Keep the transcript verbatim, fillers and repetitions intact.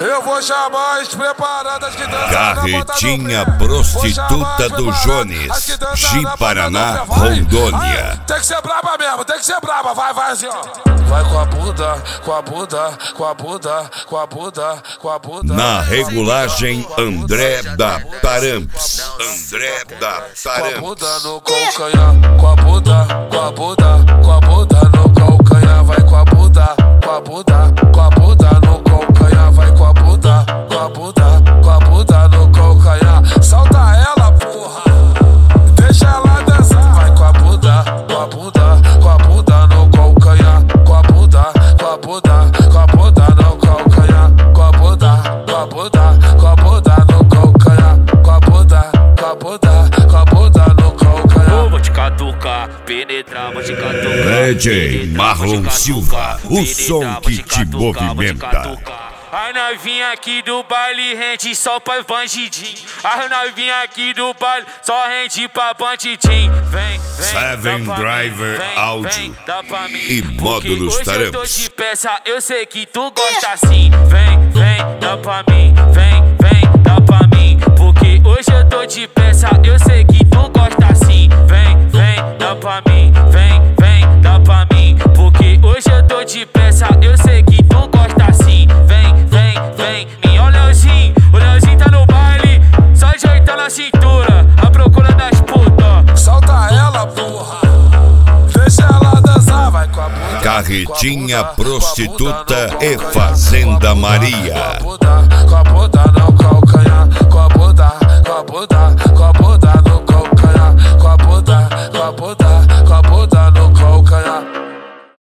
Eu vou chamar as preparadas que dançam Carretinha prostituta do Jones, Ji-Paraná, Rondônia. Tem que ser braba mesmo, tem que ser braba, vai, vai assim, ó. Vai com a bunda, com a bunda, com a bunda, com a bunda, com a bunda. Na regulagem, André da Taramps. André da Taramps. Com a bunda no calcanhar, com a bunda, com a bunda, com a bunda no calcanhar. Vai com a bunda, com a bunda, com a bunda no calcanhar. Vai com a bunda, com a bunda, com a bunda no calcanhar. Solta ela, porra, deixa ela dançar. Vai com a bunda, com a bunda, com a bunda no calcanhar. Com a bunda, com a bunda, com a bunda no calcanhar. Com a bunda, com a bunda, com a bunda no calcanhar. Com a bunda, com a bunda, com a bunda no calcanhar. Vou te catucar, penetrar, vou te catucar. D J Marlon Silva, o som que te movimenta. A novinha aqui do baile rende só pra bandidinho. A novinha aqui do baile só rende pra bandidinho. Vem, vem, Seven Driver vem, Áudio vem, dá pra mim. e módulos Hoje eu tô Taramps. de peça, eu sei que tu gosta assim. Vem, vem, dá pra mim. Vem, vem, dá pra mim. Porque hoje eu tô de peça, eu sei que tu gosta assim. Vem, vem, dá pra mim. Vem, vem, dá pra mim. Porque hoje eu tô de peça, eu sei que tu gosta assim. Vem, vem, vem, minha, olha o Leozinho. O Leozinho tá no baile, só ajeitando a cintura, à procura das putas. Solta ela, porra, deixa ela dançar. Vai com a bunda, Carretinha prostituta e Fazenda Maria. com a bunda no calcanhar. Com a bunda, com a bunda, com a bunda no calcanhar. Com a bunda, com a bunda, com a bunda no calcanhar.